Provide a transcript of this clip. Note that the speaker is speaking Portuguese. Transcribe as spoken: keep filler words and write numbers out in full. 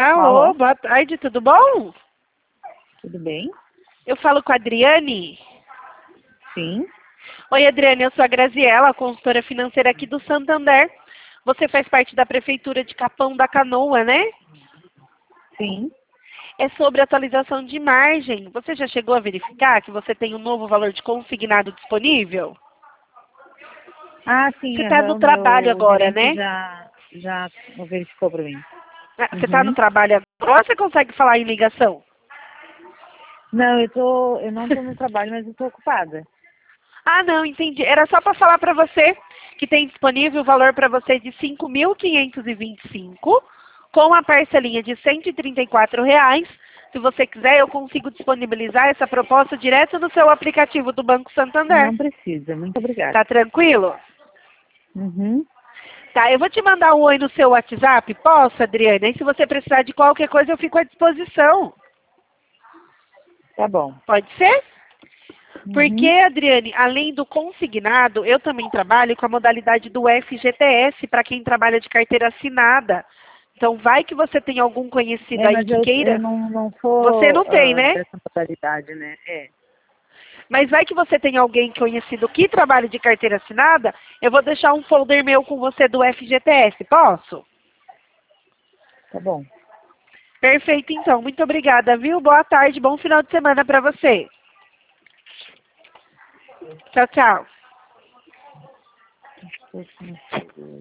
Alô, Alô? boa tarde, tudo bom? Tudo bem? Eu falo com a Adriane. Sim. Oi, Adriane, eu sou a Graziela, consultora financeira aqui do Santander. Você faz parte da Prefeitura de Capão da Canoa, né? Sim. É sobre atualização de margem. Você já chegou a verificar que você tem um novo valor de consignado disponível? Ah, sim, Você está aham, no o trabalho meu agora, gerente né? já, já verificou para mim. Ah, Você está no Uhum. trabalho agora ou você consegue falar em ligação? Não, eu tô, eu não estou no trabalho, mas eu estou ocupada. Ah, não, entendi. Era só para falar para você que tem disponível o valor para você de cinco mil quinhentos e vinte e cinco, com a parcelinha de cento e trinta e quatro reais. Se você quiser, eu consigo disponibilizar essa proposta direto no seu aplicativo do Banco Santander. Não precisa, muito obrigada. Tá tranquilo? Uhum. Tá, eu vou te mandar um oi no seu WhatsApp, posso, Adriana? E se você precisar de qualquer coisa, eu fico à disposição. Tá bom. Pode ser? Porque, Uhum. Adriane, além do consignado, eu também trabalho com a modalidade do F G T S para quem trabalha de carteira assinada. Então, vai que você tem algum conhecido É, aí mas que eu, eu queira. não, não Você sou não tem, ah, né? dessa modalidade, né? É. Mas vai que você tem alguém conhecido que trabalha de carteira assinada, eu vou deixar um folder meu com você do F G T S, posso? Tá bom. Perfeito, então. Muito obrigada, viu? Boa tarde, bom final de semana para você. Tchau, tchau.